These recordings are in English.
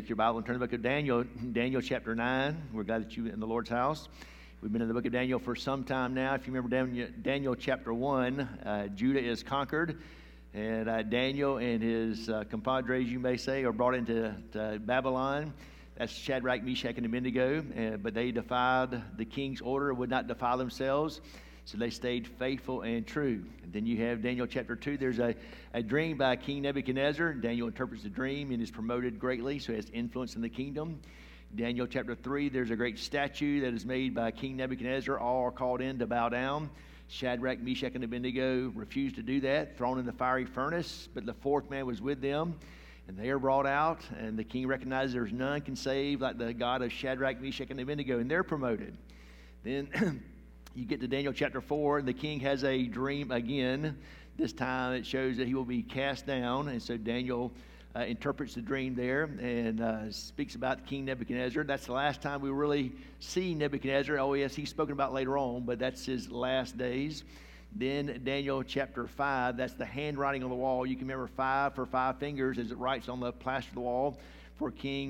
take your Bible and turn to the book of Daniel, Daniel chapter 9. We're glad that you're in the Lord's house. We've been in the book of Daniel for some time now. If you remember Daniel chapter 1, Judah is conquered, and Daniel and his compadres, you may say, are brought into Babylon. That's Shadrach, Meshach, and Abednego, but they defied the king's order, would not defile themselves, so they stayed faithful and true. And then you have Daniel chapter 2. There's a dream by King Nebuchadnezzar. Daniel interprets the dream and is promoted greatly, so he has influence in the kingdom. Daniel chapter 3, there's a great statue that is made by King Nebuchadnezzar. All are called in to bow down. Shadrach, Meshach, and Abednego refused to do that, thrown in the fiery furnace, but the fourth man was with them. And they are brought out, and the king recognizes there's none can save like the God of Shadrach, Meshach, and Abednego, and they're promoted. Then you get to Daniel chapter 4, and the king has a dream again. This time it shows that he will be cast down, and so Daniel interprets the dream there and speaks about King Nebuchadnezzar. That's the last time we really see Nebuchadnezzar. Oh, yes, he's spoken about later on, but that's his last days. Then Daniel chapter 5, that's the handwriting on the wall. You can remember 5 for 5 fingers as it writes on the plaster of the wall for King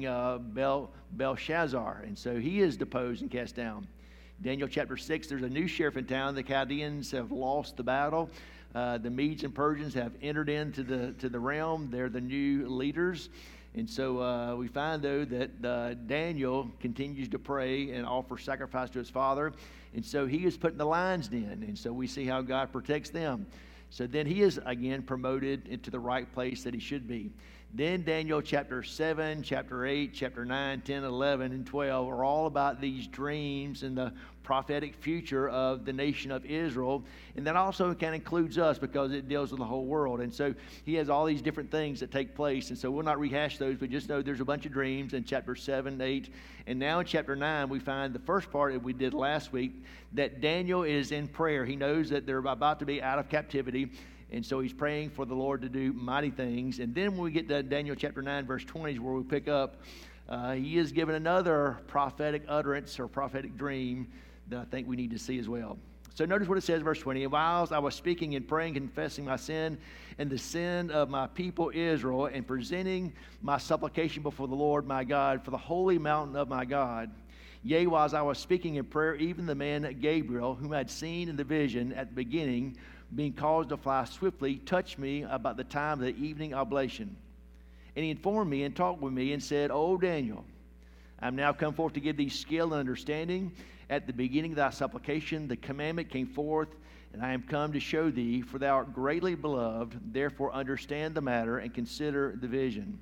Belshazzar. And so he is deposed and cast down. Daniel chapter 6, there's a new sheriff in town. The Chaldeans have lost the battle. The Medes and Persians have entered into the realm. They're the new leaders. And so we find, though, that Daniel continues to pray and offer sacrifice to his father. And so he is put in the lion's den. And so we see how God protects them. So then he is, again, promoted into the right place that he should be. Then Daniel chapter 7, chapter 8, chapter 9, 10, 11, and 12 are all about these dreams and the prophetic future of the nation of Israel. And that also kind of includes us because it deals with the whole world. And so he has all these different things that take place. And so we'll not rehash those, but just know there's a bunch of dreams in chapter 7, 8. And now in chapter 9, we find the first part that we did last week, that Daniel is in prayer. He knows that they're about to be out of captivity. And so he's praying for the Lord to do mighty things. And then when we get to Daniel chapter 9, verse 20 is where we pick up. He is given another prophetic utterance or prophetic dream that I think we need to see as well. So notice what it says, verse 20. And whilst I was speaking and praying, confessing my sin and the sin of my people Israel, and presenting my supplication before the Lord my God for the holy mountain of my God, yea, whilst I was speaking in prayer, even the man Gabriel, whom I had seen in the vision at the beginning, being caused to fly swiftly, touched me about the time of the evening oblation. And he informed me and talked with me and said, O Daniel, I am now come forth to give thee skill and understanding. At the beginning of thy supplication, the commandment came forth, and I am come to show thee, for thou art greatly beloved. Therefore understand the matter and consider the vision.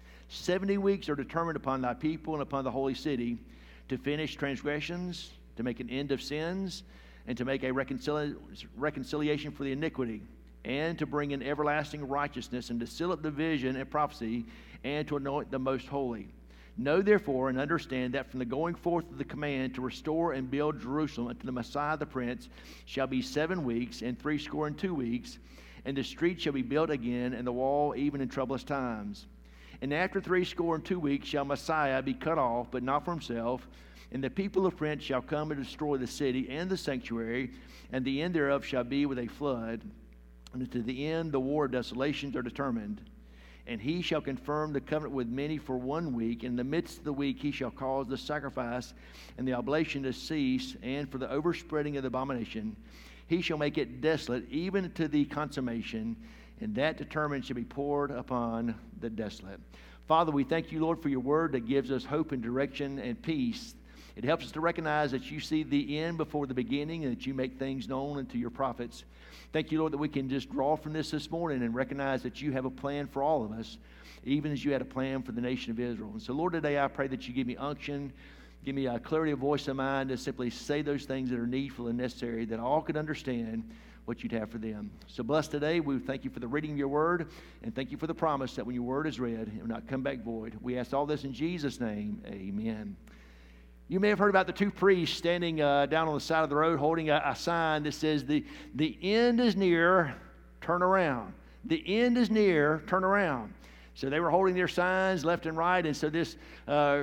70 weeks are determined upon thy people and upon the holy city to finish transgressions, to make an end of sins, and to make a reconciliation for the iniquity, and to bring in everlasting righteousness, and to seal up the vision and prophecy, and to anoint the most holy. Know therefore and understand that from the going forth of the command to restore and build Jerusalem unto the Messiah the Prince shall be 7 weeks and 62 weeks, and the street shall be built again, and the wall even in troublous times. And after 62 weeks shall Messiah be cut off, but not for himself. And the people of Prince shall come and destroy the city and the sanctuary, and the end thereof shall be with a flood. And to the end the war of desolations are determined. And he shall confirm the covenant with many for 1 week. In the midst of the week he shall cause the sacrifice and the oblation to cease, and for the overspreading of the abomination he shall make it desolate, even to the consummation, and that determined shall be poured upon the desolate. Father, we thank you, Lord, for your word that gives us hope and direction and peace. It helps us to recognize that you see the end before the beginning, and that you make things known unto your prophets. Thank you, Lord, that we can just draw from this morning and recognize that you have a plan for all of us, even as you had a plan for the nation of Israel. And so, Lord, today I pray that you give me unction, give me a clarity of voice of mind to simply say those things that are needful and necessary, that all could understand what you'd have for them. So bless today. We thank you for the reading of your word, and thank you for the promise that when your word is read, it will not come back void. We ask all this in Jesus' name. Amen. You may have heard about the 2 priests standing down on the side of the road holding a sign that says, the end is near, turn around. The end is near, turn around. So they were holding their signs left and right, and so this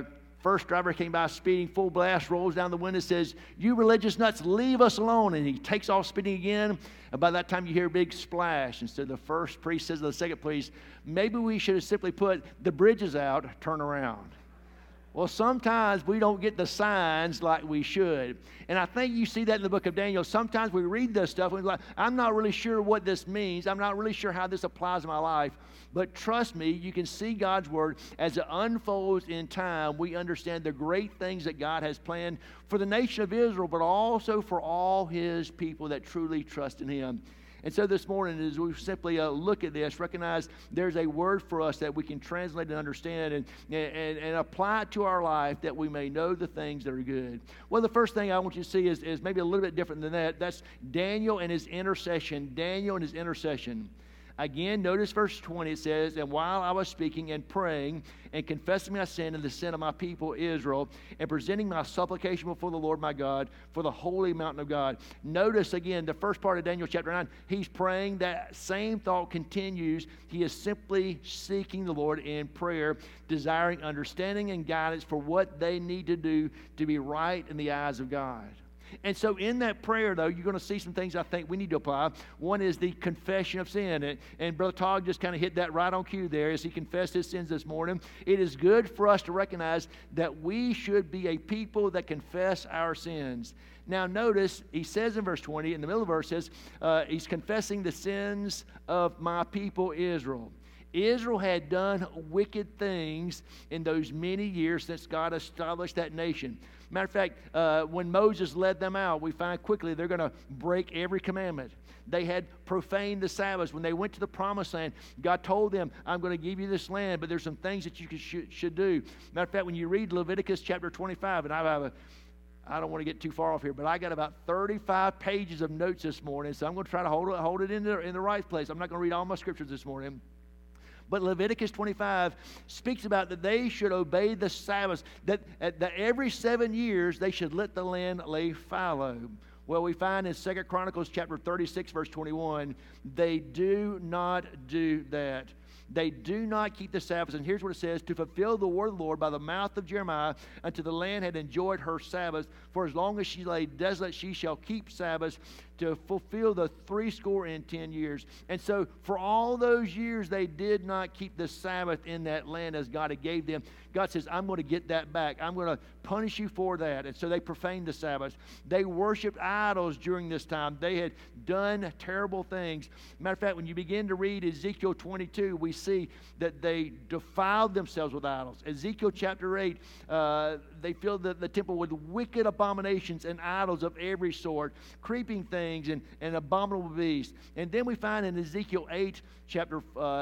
first driver came by speeding, full blast, rolls down the window, says, "You religious nuts, leave us alone." And he takes off speeding again. And by that time, you hear a big splash. And so the first priest says to the second priest, "Maybe we should have simply put the bridges out, turn around." Well, sometimes we don't get the signs like we should. And I think you see that in the book of Daniel. Sometimes we read this stuff and we're like, I'm not really sure what this means. I'm not really sure how this applies to my life. But trust me, you can see God's word as it unfolds in time. We understand the great things that God has planned for the nation of Israel, but also for all his people that truly trust in him. And so this morning, as we simply look at this, recognize there's a word for us that we can translate and understand and apply it to our life that we may know the things that are good. Well, the first thing I want you to see is maybe a little bit different than that. That's Daniel and his intercession. Daniel and his intercession. Again, notice verse 20, it says, "And while I was speaking and praying and confessing my sin and the sin of my people Israel, and presenting my supplication before the Lord my God for the holy mountain of God." Notice again, the first part of Daniel chapter 9, he's praying. That same thought continues. He is simply seeking the Lord in prayer, desiring understanding and guidance for what they need to do to be right in the eyes of God. And so in that prayer, though, you're going to see some things I think we need to apply. One is the confession of sin. And Brother Todd just kind of hit that right on cue there as he confessed his sins this morning. It is good for us to recognize that we should be a people that confess our sins. Now notice, he says in verse 20, in the middle of the verse says, he's confessing the sins of my people Israel. Israel had done wicked things in those many years since God established that nation. Matter of fact, when Moses led them out, we find quickly they're going to break every commandment. They had profaned the Sabbath. When they went to the promised land, God told them, "I'm going to give you this land, but there's some things that you should do." Matter of fact, when you read Leviticus chapter 25, and I don't want to get too far off here, but I got about 35 pages of notes this morning, so I'm going to try to hold it in the right place. I'm not going to read all my scriptures this morning. But Leviticus 25 speaks about that they should obey the Sabbath, that every 7 years they should let the land lay fallow. Well, we find in 2 Chronicles chapter 36, verse 21, they do not do that. They do not keep the Sabbath. And here's what it says: "To fulfill the word of the Lord by the mouth of Jeremiah, until the land had enjoyed her Sabbath. For as long as she lay desolate, she shall keep Sabbath, to fulfill the 70 years." And so for all those years, they did not keep the Sabbath in that land as God had gave them. God says, "I'm going to get that back. I'm going to punish you for that." And so they profaned the Sabbath. They worshiped idols during this time. They had done terrible things. Matter of fact, when you begin to read Ezekiel 22, we see that they defiled themselves with idols. Ezekiel chapter 8, they filled the temple with wicked abominations and idols of every sort, creeping things and abominable beasts. And then we find in Ezekiel 8, chapter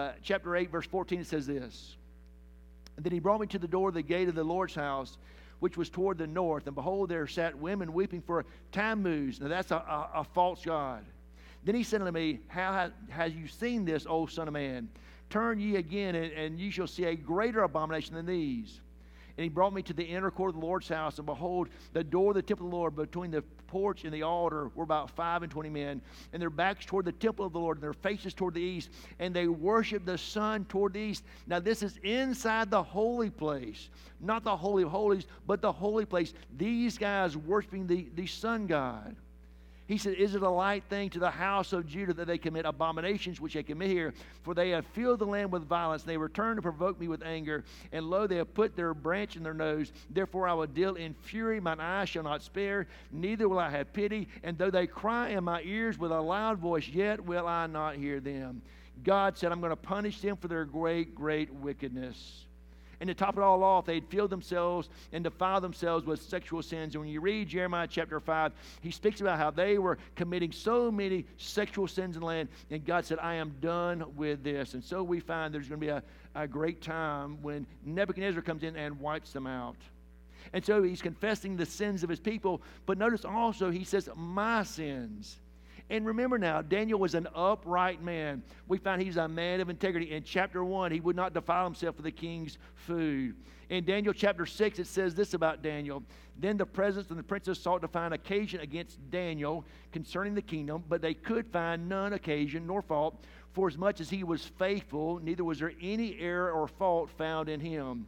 8, verse 14, it says this: "Then he brought me to the door of the gate of the Lord's house, which was toward the north. And behold, there sat women weeping for Tammuz." Now that's a false god. "Then he said unto me, How has you seen this, O son of man? Turn ye again, and ye shall see a greater abomination than these." And he brought me to the inner court of the Lord's house, and behold, the door of the temple of the Lord, between the porch and the altar, were about 25 men, and their backs toward the temple of the Lord, and their faces toward the east, and they worshiped the sun toward the east. Now this is inside the holy place, not the Holy of Holies, but the holy place. These guys worshiping the sun god. He said, "Is it a light thing to the house of Judah that they commit abominations which they commit here? For they have filled the land with violence. And they return to provoke me with anger. And lo, they have put their branch in their nose. Therefore I will deal in fury. Mine eyes shall not spare, neither will I have pity. And though they cry in my ears with a loud voice, yet will I not hear them." God said, "I'm going to punish them for their great, great wickedness." And to top it all off, they'd filled themselves and defiled themselves with sexual sins. And when you read Jeremiah chapter 5, he speaks about how they were committing so many sexual sins in the land. And God said, "I am done with this." And so we find there's going to be a great time when Nebuchadnezzar comes in and wipes them out. And so he's confessing the sins of his people. But notice also he says, "my sins." And remember now, Daniel was an upright man. We find he's a man of integrity. In chapter 1, he would not defile himself with the king's food. In Daniel chapter 6, it says this about Daniel: "Then the presidents and the princes sought to find occasion against Daniel concerning the kingdom, but they could find none occasion nor fault, for as much as he was faithful, neither was there any error or fault found in him.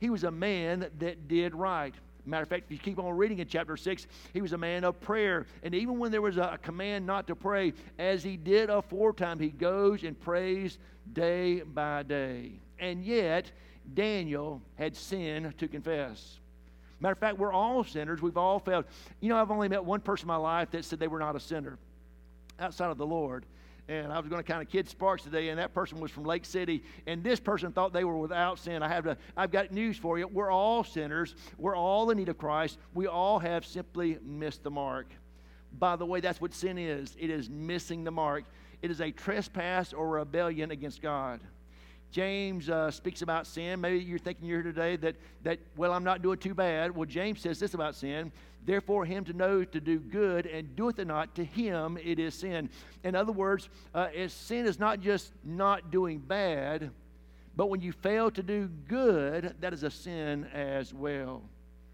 he was a man that did right. Matter of fact, if you keep on reading in chapter 6, he was a man of prayer. And even when there was a command not to pray, as he did aforetime, he goes and prays day by day. And yet, Daniel had sin to confess. Matter of fact, we're all sinners. We've all failed. You know, I've only met one person in my life that said they were not a sinner outside of the Lord. And I was going to kind of kid Sparks today, and that person was from Lake City, and this person thought they were without sin. I've got news for you. We're all sinners. We're all in need of Christ. We all have simply missed the mark. By the way, that's what sin is. It is missing the mark. It is a trespass or rebellion against God. James speaks about sin. Maybe you're thinking you're here today that, well, I'm not doing too bad. Well, James says this about sin. Therefore, him to know to do good and doeth it not, to him it is sin. In other words, sin is not just not doing bad, but when you fail to do good, that is a sin as well.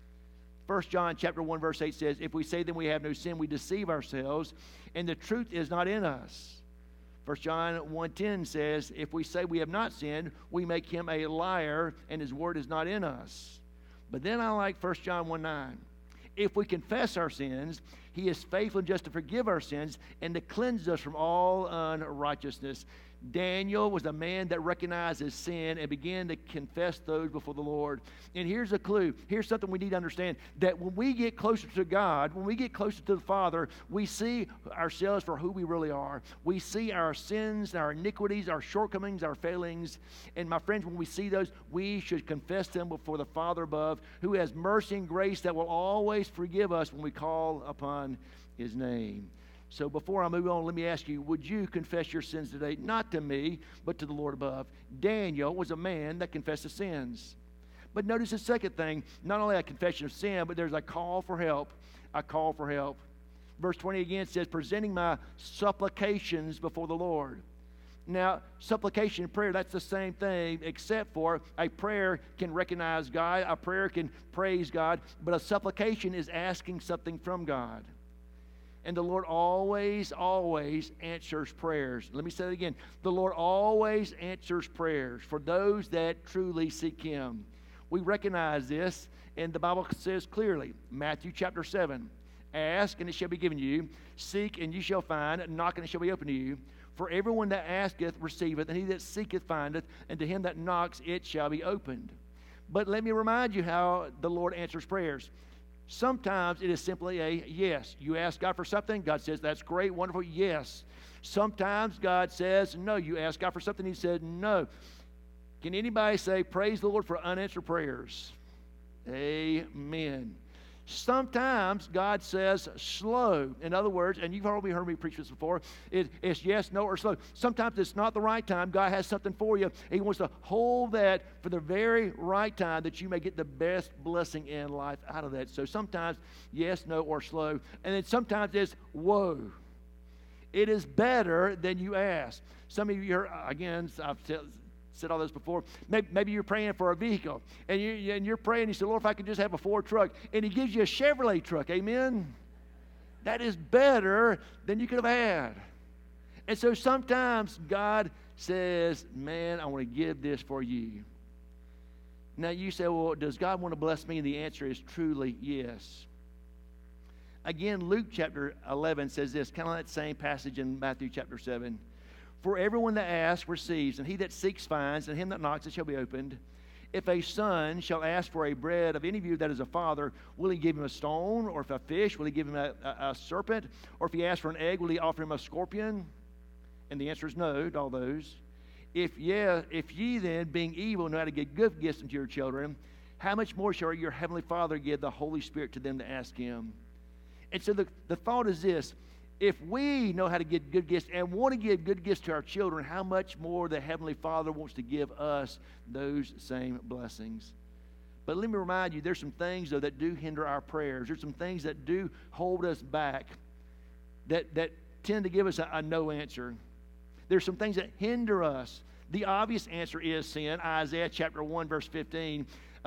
1 John chapter 1, verse 8 says, if we say then we have no sin, we deceive ourselves, and the truth is not in us. 1 John 1:10 says, if we say we have not sinned, we make him a liar, and his word is not in us. But then I like 1 John 1:9. If we confess our sins, he is faithful and just to forgive our sins and to cleanse us from all unrighteousness. Daniel was a man that recognized his sin and began to confess those before the Lord. And here's a clue. Here's something we need to understand, that when we get closer to God, when we get closer to the Father, we see ourselves for who we really are. We see our sins, our iniquities, our shortcomings, our failings. And my friends, when we see those, we should confess them before the Father above, who has mercy and grace that will always forgive us when we call upon his name. So before I move on, let me ask you, would you confess your sins today? Not to me, but to the Lord above. Daniel was a man that confessed his sins. But notice the second thing, not only a confession of sin, but there's a call for help. A call for help. Verse 20 again says, presenting my supplications before the Lord. Now, supplication and prayer, that's the same thing, except for a prayer can recognize God, a prayer can praise God, but a supplication is asking something from God. And the Lord always, always answers prayers. Let me say that again. The Lord always answers prayers for those that truly seek him. We recognize this, and the Bible says clearly, Matthew chapter 7, ask and it shall be given you, seek and you shall find, knock and it shall be opened to you. For everyone that asketh receiveth, and he that seeketh findeth, and to him that knocks it shall be opened. But let me remind you how the Lord answers prayers. Sometimes it is simply a yes. You ask God for something, God says, that's great, wonderful, yes. Sometimes God says no. You ask God for something, he said no. Can anybody say, praise the Lord for unanswered prayers? Amen. Sometimes God says slow. In other words, and you've probably heard me preach this before, it's yes, no, or slow. Sometimes it's not the right time. God has something for you. He wants to hold that for the very right time that you may get the best blessing in life out of that. So sometimes yes, no, or slow. And then sometimes it's whoa. It is better than you ask. Some of you heard, again, I've said all this before. Maybe you're praying for a vehicle, and you're praying. You say, Lord, if I could just have a Ford truck, and he gives you a Chevrolet truck. Amen. That is better than you could have had. And so sometimes God says, man, I want to give this for you. Now you say, well, does God want to bless me? And the answer is truly yes. Again, Luke chapter 11 says this, kind of that same passage in Matthew chapter 7. For everyone that asks receives, and he that seeks finds, and him that knocks it shall be opened. If a son shall ask for a bread of any of you that is a father, will he give him a stone? Or if a fish, will he give him a serpent? Or if he asks for an egg, will he offer him a scorpion? And the answer is no to all those. If ye then, being evil, know how to give good gifts unto your children, how much more shall your heavenly Father give the Holy Spirit to them that ask him? And so the thought is this. If we know how to give good gifts and want to give good gifts to our children, how much more the Heavenly Father wants to give us those same blessings. But let me remind you, there's some things, though, that do hinder our prayers. There's some things that do hold us back, that tend to give us a no answer. There's some things that hinder us. The obvious answer is sin. Isaiah chapter 1, verse 15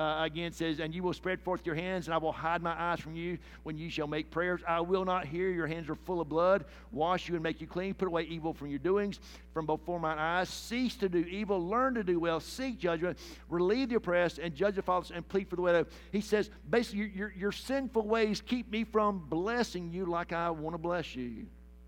again says, and you will spread forth your hands, and I will hide my eyes from you when you shall make prayers. I will not hear. Your hands are full of blood. Wash you and make you clean. Put away evil from your doings, from before mine eyes. Cease to do evil. Learn to do well. Seek judgment. Relieve the oppressed, and judge the fatherless, and plead for the widow. He says, basically, your sinful ways keep me from blessing you like I want to bless you.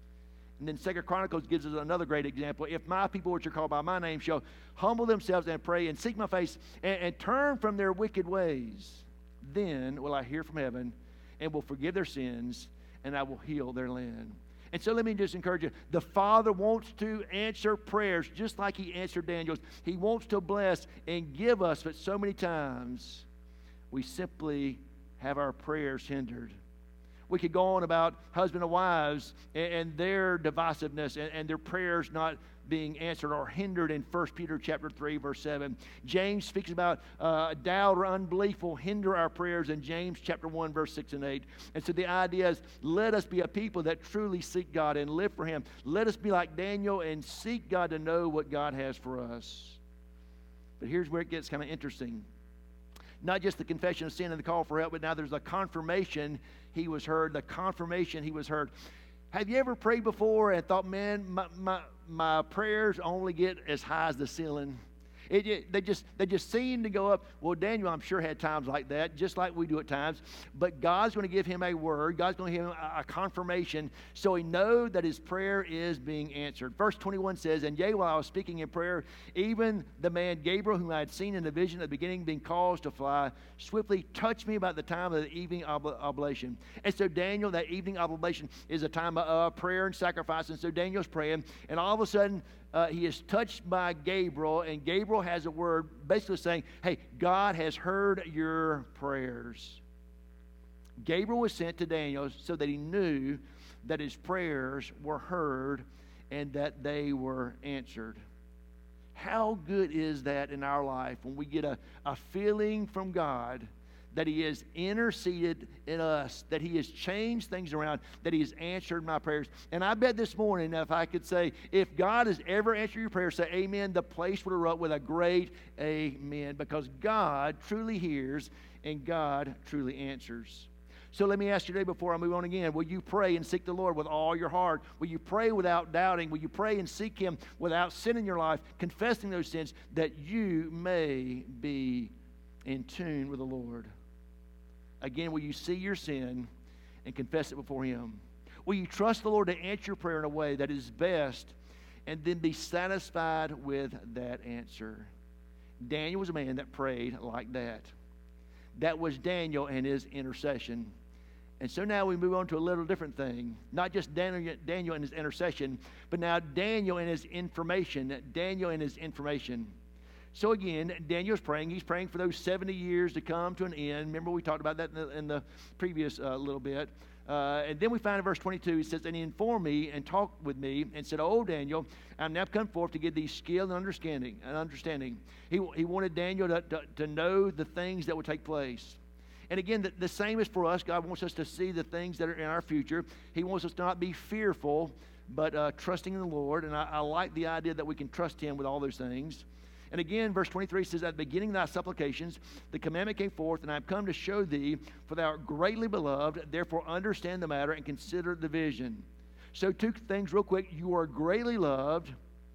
And then 2 Chronicles gives us another great example. If my people, which are called by my name, shall humble themselves and pray and seek my face and turn from their wicked ways, then will I hear from heaven and will forgive their sins, and I will heal their land. And so let me just encourage you. The Father wants to answer prayers just like He answered Daniel's. He wants to bless and give us, but so many times we simply have our prayers hindered. We could go on about husband and wives and their divisiveness and their prayers not being answered or hindered in 1 Peter chapter 3, verse 7. James speaks about doubt or unbelief will hinder our prayers in James chapter 1, verse 6 and 8. And so the idea is, let us be a people that truly seek God and live for Him. Let us be like Daniel and seek God to know what God has for us. But here's where it gets kind of interesting. Not just the confession of sin and the call for help, but now there's a confirmation he was heard. The confirmation he was heard. Have you ever prayed before and thought, man, my prayers only get as high as the ceiling? They just seem to go up. Well, Daniel, I'm sure, had times like that, just like we do at times. But God's going to give him a word. God's going to give him a confirmation so he knows that his prayer is being answered. Verse 21 says, and yea, while I was speaking in prayer, even the man Gabriel, whom I had seen in the vision at the beginning, being caused to fly, swiftly touched me about the time of the evening oblation. And so Daniel, that evening oblation is a time of prayer and sacrifice. And so Daniel's praying, and all of a sudden, he is touched by Gabriel, and Gabriel has a word basically saying, hey, God has heard your prayers. Gabriel was sent to Daniel so that he knew that his prayers were heard and that they were answered. How good is that in our life when we get a feeling from God that He has interceded in us, that He has changed things around, that He has answered my prayers. And I bet this morning, if I could say, if God has ever answered your prayer, say amen, the place would erupt with a great amen, because God truly hears and God truly answers. So let me ask you today before I move on again, will you pray and seek the Lord with all your heart? Will you pray without doubting? Will you pray and seek Him without sin in your life, confessing those sins, that you may be in tune with the Lord? Again, will you see your sin and confess it before Him? Will you trust the Lord to answer your prayer in a way that is best and then be satisfied with that answer? Daniel was a man that prayed like that. That was Daniel and his intercession. And so now we move on to a little different thing. Not just Daniel and his intercession, but now Daniel and his information. Daniel and his information. So again, Daniel's praying. He's praying for those 70 years to come to an end. Remember, we talked about that in the previous little bit. And then we find in verse 22, he says, and he informed me and talked with me and said, O Daniel, I'm now come forth to give thee skill and understanding. He wanted Daniel to know the things that would take place. And again, the same is for us. God wants us to see the things that are in our future. He wants us to not be fearful, but trusting in the Lord. And I like the idea that we can trust Him with all those things. And again, verse 23 says, at the beginning of thy supplications, the commandment came forth, and I have come to show thee, for thou art greatly beloved, therefore understand the matter and consider the vision. So two things real quick. You are greatly loved,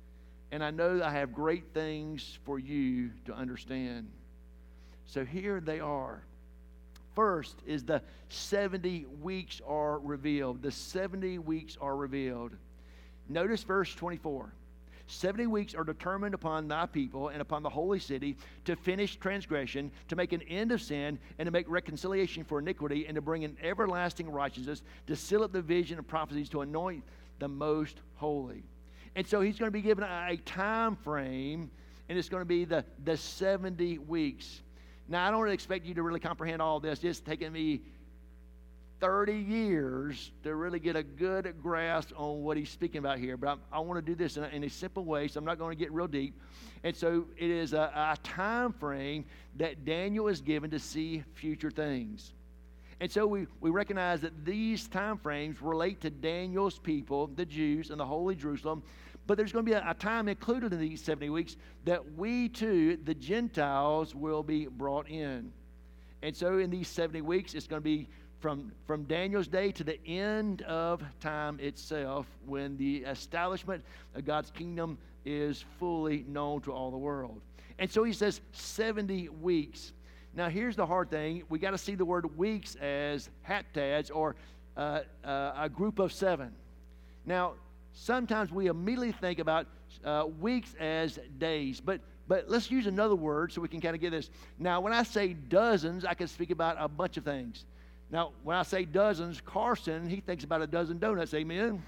and I know that I have great things for you to understand. So here they are. First is the 70 weeks are revealed. The 70 weeks are revealed. Notice verse 24. 70 weeks are determined upon thy people and upon the holy city to finish transgression, to make an end of sin, and to make reconciliation for iniquity, and to bring in everlasting righteousness, to seal up the vision of prophecies, to anoint the most holy. And so he's going to be given a time frame, and it's going to be the 70 weeks. Now, I don't expect you to really comprehend all this. It's taken me 30 years to really get a good grasp on what he's speaking about here. But I want to do this in a simple way, so I'm not going to get real deep. And so it is a time frame that Daniel is given to see future things. And so we recognize that these time frames relate to Daniel's people, the Jews, and the holy Jerusalem. But there's going to be a time included in these 70 weeks that we too, the Gentiles, will be brought in. And so in these 70 weeks, it's going to be from Daniel's day to the end of time itself, when the establishment of God's kingdom is fully known to all the world. And so he says 70 weeks. Now here's the hard thing. We got to see the word weeks as haptads, or a group of 7. Now, sometimes we immediately think about weeks as days, but let's use another word so we can kind of get this. Now, when I say dozens, I can speak about a bunch of things. Now, when I say dozens, Carson, he thinks about a dozen donuts, amen?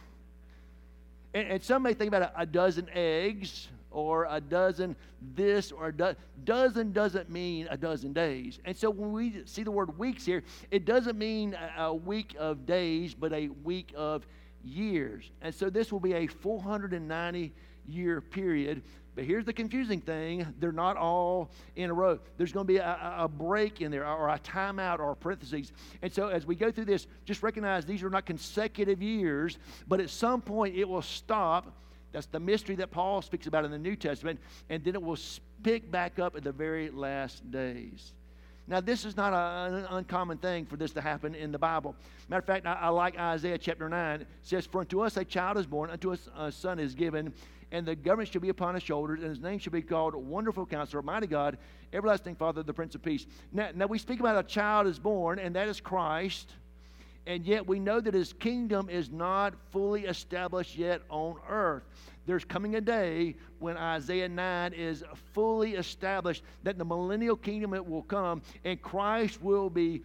And some may think about a dozen eggs, or a dozen this, or a dozen doesn't mean a dozen days. And so when we see the word weeks here, it doesn't mean a week of days, but a week of years. And so this will be a 490-year period. But here's the confusing thing. They're not all in a row. There's going to be a break in there, or a timeout, or parentheses. And so as we go through this, just recognize these are not consecutive years, but at some point it will stop. That's the mystery that Paul speaks about in the New Testament. And then it will pick back up at the very last days. Now, this is not an uncommon thing for this to happen in the Bible. Matter of fact, I like Isaiah chapter 9. It says, "For unto us a child is born, unto us a son is given, and the government shall be upon his shoulders, and his name shall be called Wonderful Counselor, Mighty God, Everlasting Father, the Prince of Peace." Now we speak about a child is born, and that is Christ. And yet we know that his kingdom is not fully established yet on earth. There's coming a day when Isaiah 9 is fully established, that the millennial kingdom it will come, and Christ will be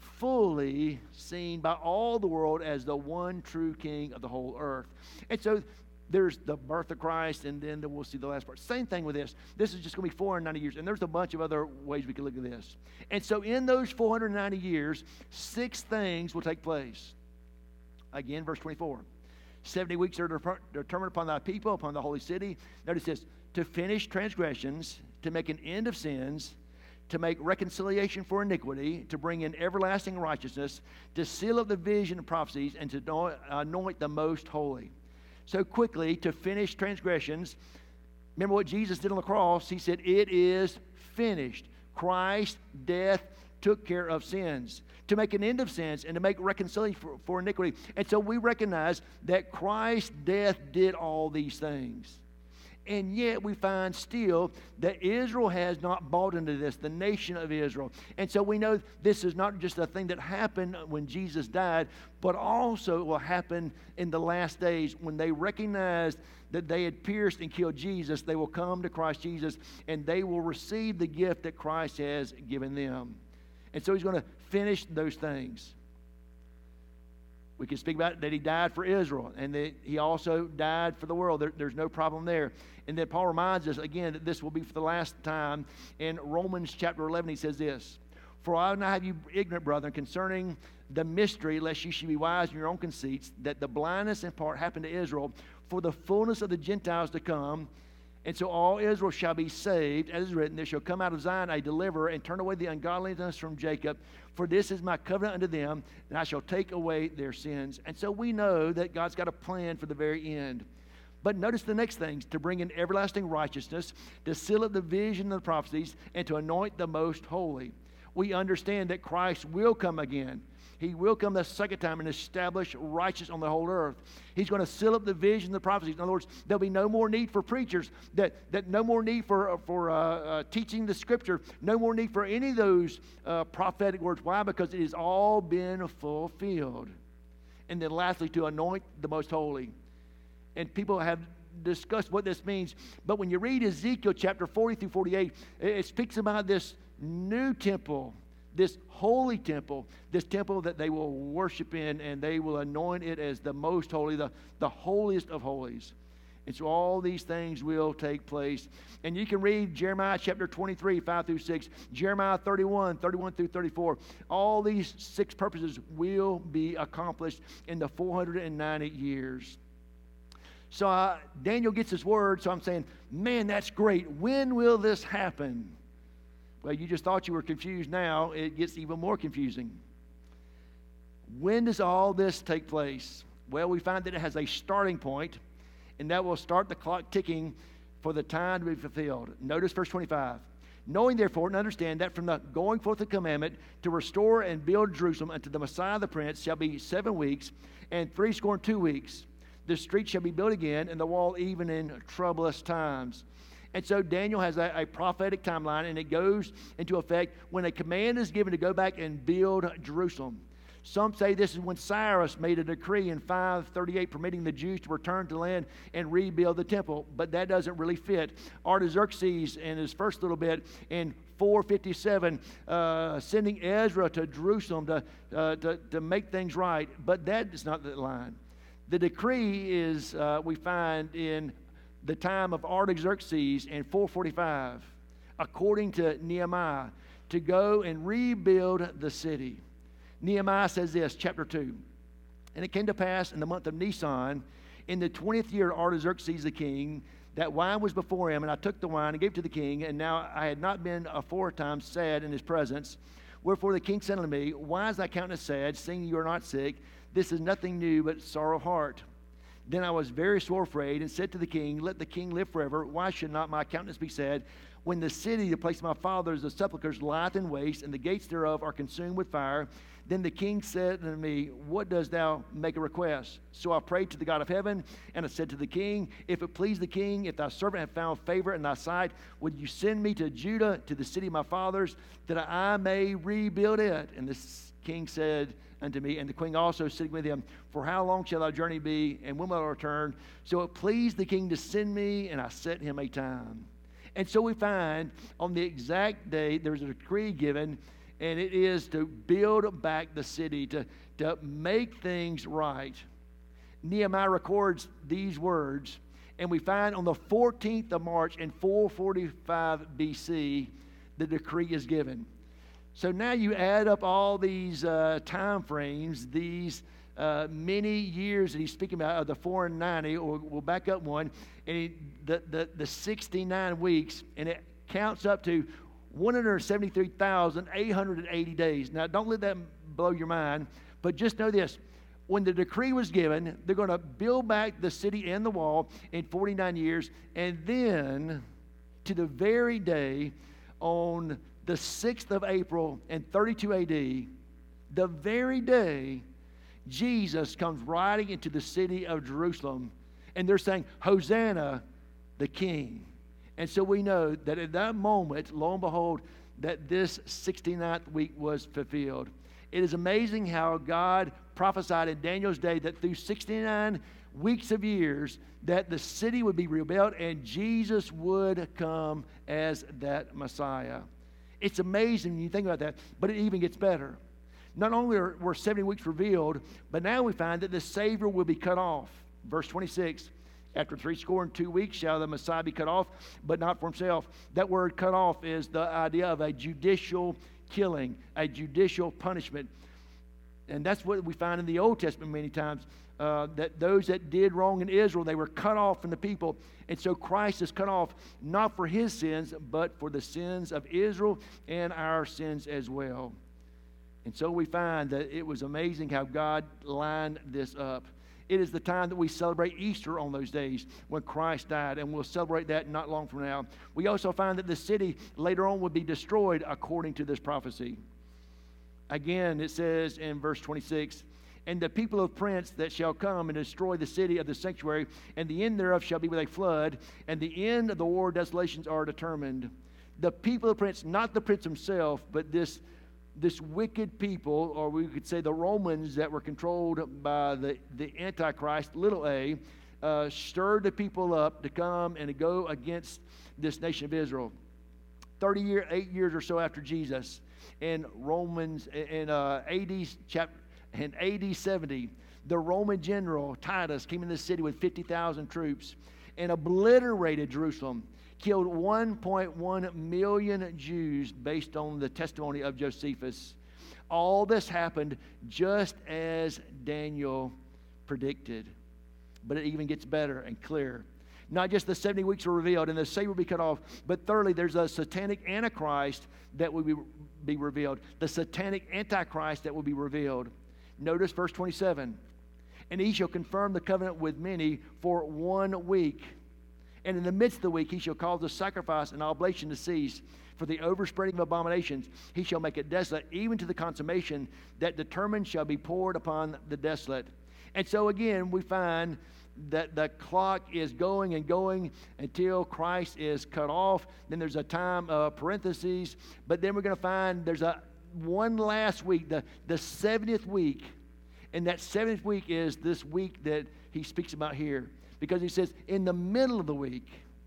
fully seen by all the world as the one true king of the whole earth. And so there's the birth of Christ, and then we'll see the last part. Same thing with this. This is just going to be 490 years, and there's a bunch of other ways we can look at this. And so in those 490 years, 6 things will take place. Again, verse 24. 70 weeks are determined upon thy people, upon the holy city. Notice this: to finish transgressions, to make an end of sins, to make reconciliation for iniquity, to bring in everlasting righteousness, to seal up the vision of prophecies, and to anoint the most holy. So quickly, to finish transgressions. Remember what Jesus did on the cross. He said, "It is finished." Christ's death took care of sins. To make an end of sins, and to make reconciliation for iniquity. And so we recognize that Christ's death did all these things. And yet we find still that Israel has not bought into this, the nation of Israel. And so we know this is not just a thing that happened when Jesus died, but also it will happen in the last days when they recognized that they had pierced and killed Jesus. They will come to Christ Jesus, and they will receive the gift that Christ has given them. And so he's going to finish those things. We can speak about that he died for Israel, and that he also died for the world. There's no problem there. And then Paul reminds us again that this will be for the last time. In Romans chapter 11, he says this: "For I would not have you ignorant, brethren, concerning the mystery, lest you should be wise in your own conceits, that the blindness in part happened to Israel, for the fullness of the Gentiles to come. And so all Israel shall be saved, as is written, there shall come out of Zion a deliverer, and turn away the ungodliness from Jacob. For this is my covenant unto them, and I shall take away their sins." And so we know that God's got a plan for the very end. But notice the next things: to bring in everlasting righteousness, to seal up the vision of the prophecies, and to anoint the most holy. We understand that Christ will come again. He will come the second time and establish righteousness on the whole earth. He's going to seal up the vision of the prophecies. In other words, there'll be no more need for preachers, that no more need for teaching the scripture, no more need for any of those prophetic words. Why? Because it has all been fulfilled. And then lastly, to anoint the most holy. And people have discussed what this means. But when you read Ezekiel chapter 40 through 48, it speaks about this new temple, this holy temple, this temple that they will worship in, and they will anoint it as the most holy, the holiest of holies. And so all these things will take place. And you can read Jeremiah chapter 23, 5 through 6, Jeremiah 31, 31 through 34. All these 6 purposes will be accomplished in the 490 years. So Daniel gets his word, so I'm saying, man, that's great. When will this happen? Well, you just thought you were confused. Now it gets even more confusing. When does all this take place? Well, we find that it has a starting point, and that will start the clock ticking for the time to be fulfilled. Notice verse 25. Knowing therefore and understand that from the going forth of the commandment to restore and build Jerusalem unto the Messiah the Prince shall be 7 weeks, and 62 weeks. The street shall be built again, and the wall even in troublous times. And so Daniel has a prophetic timeline, and it goes into effect when a command is given to go back and build Jerusalem. Some say this is when Cyrus made a decree in 538 permitting the Jews to return to land and rebuild the temple, but that doesn't really fit. Artaxerxes in his first little bit in 457 sending Ezra to Jerusalem to make things right, but that is not the line. The decree is, we find in the time of Artaxerxes in 445, according to Nehemiah, to go and rebuild the city. Nehemiah says this, chapter 2. And it came to pass in the month of Nisan, in the 20th year of Artaxerxes the king, that wine was before him, and I took the wine and gave it to the king, and now I had not been aforetime sad in his presence. Wherefore the king said unto me, why is thy countenance sad, seeing you are not sick? This is nothing new, but sorrow of heart. Then I was very sore afraid, and said to the king, let the king live forever. Why should not my countenance be sad, when the city, the place of my fathers, the sepulchres, lieth in waste, and the gates thereof are consumed with fire? Then the king said unto me, what dost thou make a request? So I prayed to the God of heaven, and I said to the king, if it please the king, if thy servant have found favor in thy sight, would you send me to Judah, to the city of my fathers, that I may rebuild it? And the king said unto me, and the queen also sitting with him, for how long shall thy journey be, and when will I return? So it pleased the king to send me, and I set him a time. And so we find on the exact day there's a decree given, and it is to build back the city, to make things right. Nehemiah records these words, and we find on the 14th of March in 445 BC, the decree is given. So now you add up all these time frames, these many years that he's speaking about of the 490, or we'll back up one, and the 69 weeks, and it counts up to 173,880 days. Now, don't let that blow your mind, but just know this. When the decree was given, they're going to build back the city and the wall in 49 years, and then to the very day on the 6th of April in 32 AD, the very day Jesus comes riding into the city of Jerusalem, and they're saying, Hosanna, the King. And so we know that at that moment, lo and behold, that this 69th week was fulfilled. It is amazing how God prophesied in Daniel's day that through 69 weeks of years, that the city would be rebuilt and Jesus would come as that Messiah. It's amazing when you think about that, but it even gets better. Not only were 70 weeks revealed, but now we find that the Savior will be cut off. Verse 26, after 62 weeks shall the Messiah be cut off, but not for himself. That word cut off is the idea of a judicial killing, a judicial punishment. And that's what we find in the Old Testament many times, that those that did wrong in Israel, they were cut off from the people. And so Christ is cut off not for his sins, but for the sins of Israel and our sins as well. And so we find that it was amazing how God lined this up. It is the time that we celebrate Easter on those days when Christ died, and we'll celebrate that not long from now. We also find that the city later on would be destroyed according to this prophecy. Again, it says in verse 26, and the people of prince that shall come and destroy the city of the sanctuary, and the end thereof shall be with a flood, and the end of the war desolations are determined. The people of prince, not the prince himself, but this wicked people, or we could say the Romans that were controlled by the Antichrist, little a, stirred the people up to come and to go against this nation of Israel. 8 years or so after Jesus, in Romans, in AD 70, the Roman general Titus came into the city with 50,000 troops and obliterated Jerusalem. Killed 1.1 million Jews based on the testimony of Josephus. All this happened just as Daniel predicted. But it even gets better and clearer. Not just the 70 weeks were revealed and the Savior will be cut off, but thirdly, there's a satanic Antichrist that will be revealed. The satanic Antichrist that will be revealed. Notice verse 27. And he shall confirm the covenant with many for 1 week. And in the midst of the week he shall cause the sacrifice and oblation to cease. For the overspreading of abominations he shall make it desolate, even to the consummation that determined shall be poured upon the desolate. And so again, we find that the clock is going and going until Christ is cut off. Then there's a time of parentheses. But then we're going to find there's one last week, the 70th week. And that 70th week is this week that he speaks about here. Because he says, in the middle of the week.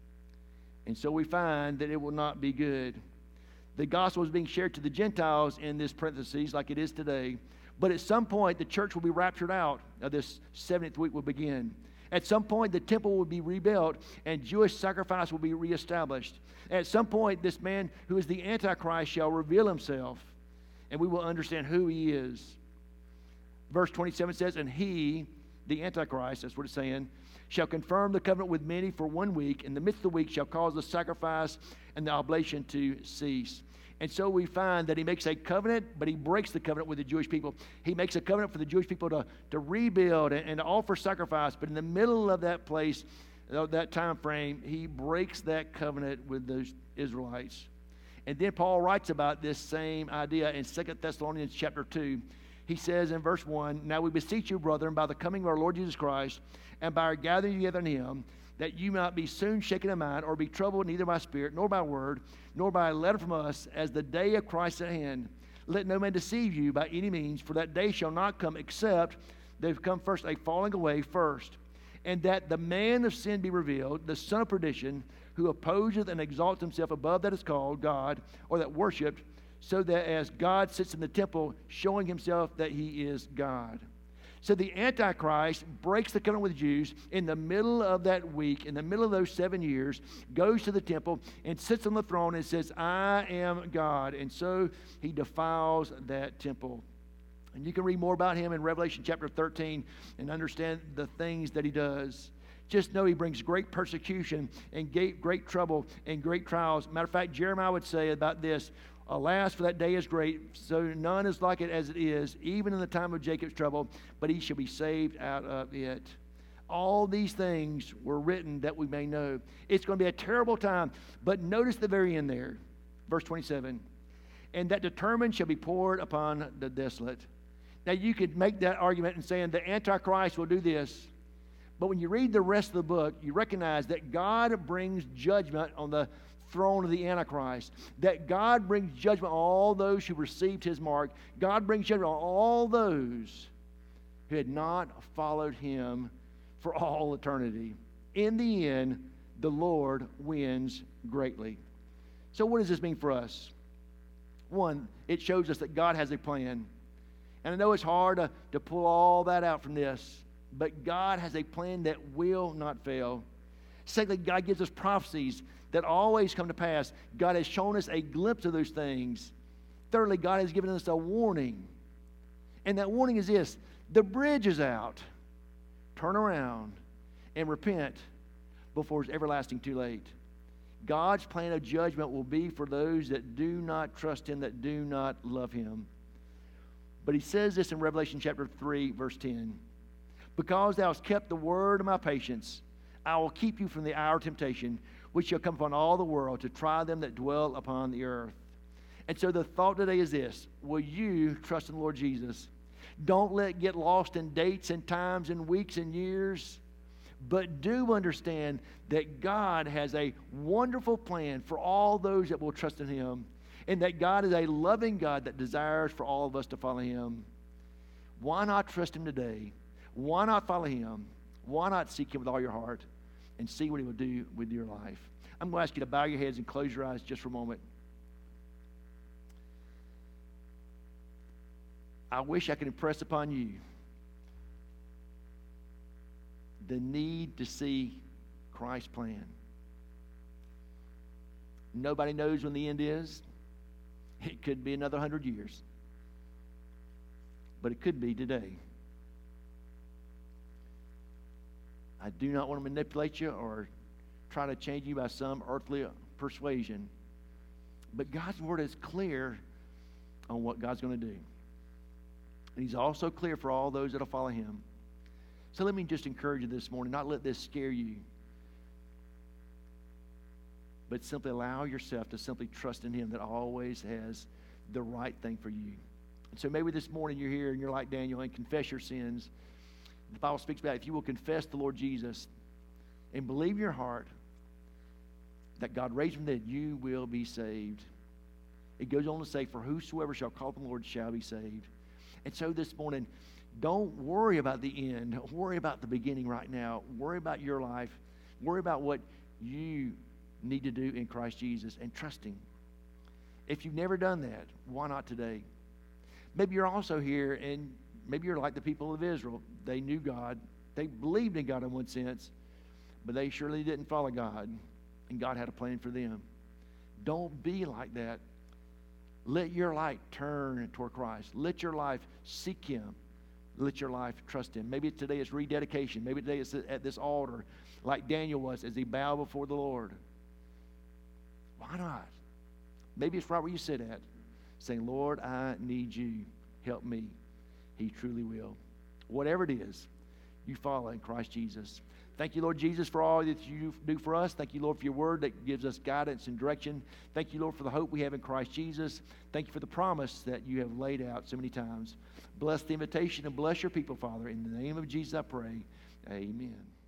And so we find that it will not be good. The gospel is being shared to the Gentiles in this parentheses like it is today. But at some point, the church will be raptured out. This 70th week will begin. At some point, the temple will be rebuilt and Jewish sacrifice will be reestablished. At some point, this man who is the Antichrist shall reveal himself, and we will understand who he is. Verse 27 says, and he, the Antichrist, that's what it's saying, shall confirm the covenant with many for 1 week. In the midst of the week shall cause the sacrifice and the oblation to cease. And so we find that he makes a covenant, but he breaks the covenant with the Jewish people. He makes a covenant for the Jewish people to rebuild and to offer sacrifice. But in the middle of that place, that time frame, he breaks that covenant with those Israelites. And then Paul writes about this same idea in 2 Thessalonians chapter 2. He says in verse 1, now we beseech you, brethren, by the coming of our Lord Jesus Christ, and by our gathering together in him, that you might be soon shaken in mind, or be troubled neither by spirit, nor by word, nor by a letter from us, as the day of Christ at hand. Let no man deceive you by any means, for that day shall not come, except there come first a falling away first, and that the man of sin be revealed, the son of perdition, who opposeth and exalts himself above that is called God, or that worshipped, so that as God sits in the temple, showing himself that he is God. So the Antichrist breaks the covenant with the Jews in the middle of that week, in the middle of those 7 years, goes to the temple and sits on the throne and says, I am God. And so he defiles that temple. And you can read more about him in Revelation chapter 13 and understand the things that he does. Just know he brings great persecution and great trouble and great trials. Matter of fact, Jeremiah would say about this, alas, for that day is great, so none is like it as it is, even in the time of Jacob's trouble, but he shall be saved out of it. All these things were written that we may know. It's going to be a terrible time, but notice the very end there, verse 27. And that determined shall be poured upon the desolate. Now you could make that argument and saying the Antichrist will do this, but when you read the rest of the book, you recognize that God brings judgment on the throne of the Antichrist, that God brings judgment on all those who received his mark. God brings judgment on all those who had not followed him for all eternity. In the end, the Lord wins greatly. So what does this mean for us? One, it shows us that God has a plan. And I know it's hard to pull all that out from this, but God has a plan that will not fail. Secondly, God gives us prophecies that always come to pass. God has shown us a glimpse of those things. Thirdly, God has given us a warning. And that warning is this: the bridge is out. Turn around and repent before it's everlasting too late. God's plan of judgment will be for those that do not trust him, that do not love him. But he says this in Revelation chapter 3, verse 10. Because thou hast kept the word of my patience, I will keep you from the hour of temptation, which shall come upon all the world to try them that dwell upon the earth. And so the thought today is this: will you trust in the Lord Jesus? Don't let it get lost in dates and times and weeks and years, but do understand that God has a wonderful plan for all those that will trust in him, and that God is a loving God that desires for all of us to follow him. Why not trust him today? Why not follow him? Why not seek him with all your heart and see what he will do with your life? I'm going to ask you to bow your heads and close your eyes just for a moment. I wish I could impress upon you the need to see Christ's plan. Nobody knows when the end is. It could be another 100 years. But it could be today. I do not want to manipulate you or try to change you by some earthly persuasion. But God's word is clear on what God's going to do. And he's also clear for all those that will follow him. So let me just encourage you this morning, not let this scare you, but simply allow yourself to simply trust in Him that always has the right thing for you. And so maybe this morning you're here and you're like Daniel and confess your sins. The Bible speaks about if you will confess the Lord Jesus and believe in your heart that God raised from the dead, you will be saved. It goes on to say, for whosoever shall call upon the Lord shall be saved. And so this morning, don't worry about the end. Don't worry about the beginning right now. Worry about your life. Worry about what you need to do in Christ Jesus and trust Him. If you've never done that, why not today? Maybe you're also here and maybe you're like the people of Israel. They knew God. They believed in God in one sense, but they surely didn't follow God, and God had a plan for them. Don't be like that. Let your light turn toward Christ. Let your life seek Him. Let your life trust Him. Maybe today it's rededication. Maybe today it's at this altar like Daniel was as he bowed before the Lord. Why not? Maybe it's right where you sit at, saying, Lord, I need you. Help me. He truly will. Whatever it is, you follow in Christ Jesus. Thank you, Lord Jesus, for all that you do for us. Thank you, Lord, for your word that gives us guidance and direction. Thank you, Lord, for the hope we have in Christ Jesus. Thank you for the promise that you have laid out so many times. Bless the invitation and bless your people, Father. In the name of Jesus, I pray. Amen.